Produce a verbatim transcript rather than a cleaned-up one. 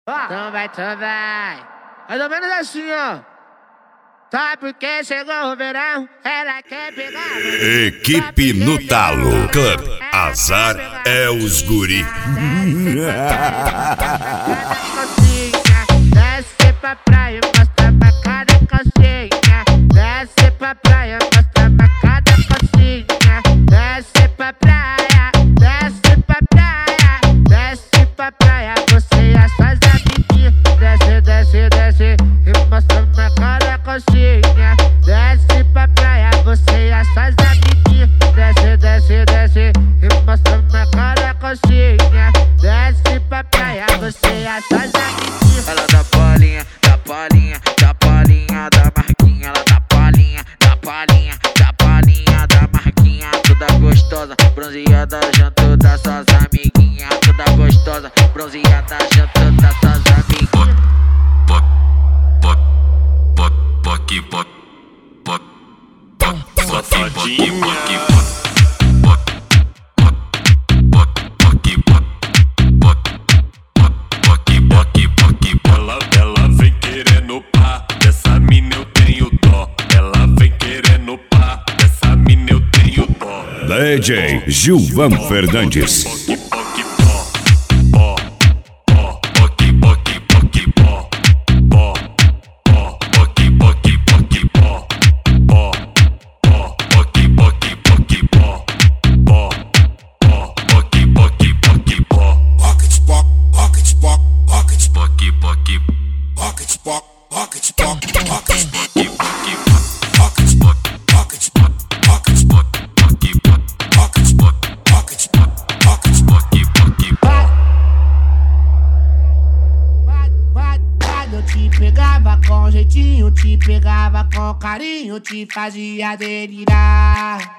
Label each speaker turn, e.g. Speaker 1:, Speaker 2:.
Speaker 1: Então vai, então vai. Mais ou menos assim, ó. Só porque chegou o verão, ela quer pegar.
Speaker 2: Equipe no talo. Club Azar é os guri.
Speaker 1: Desce pra praia, mostra pra cada calcinha. Desce pra praia, mostra pra cada calcinha. Desce pra praia, desce pra praia, desce pra praia, você e as suas amiguinhas. Desce, desce, desce e mostra pra cada calcinha. Desce pra praia, você e as suas amiguinhas. Desce, desce, desce e mostra pra cada calcinha. Desce pra praia, você e as suas amiguinhas.
Speaker 3: Ela dá palhinha, dá palhinha, dá palhinha da marquinha. Ela dá palhinha, dá palhinha, dá palhinha da marquinha. Toda gostosa, bronzeada junto das suas amiguinhas. Toda gostosa, bronzeada junto das suas amiguinhas.
Speaker 2: Bot, bot, bot, bot, bot, bot, bot, bot, bot, D J Gilvan Fernandes.
Speaker 1: Pegava com jeitinho, te pegava com carinho, te fazia delirar.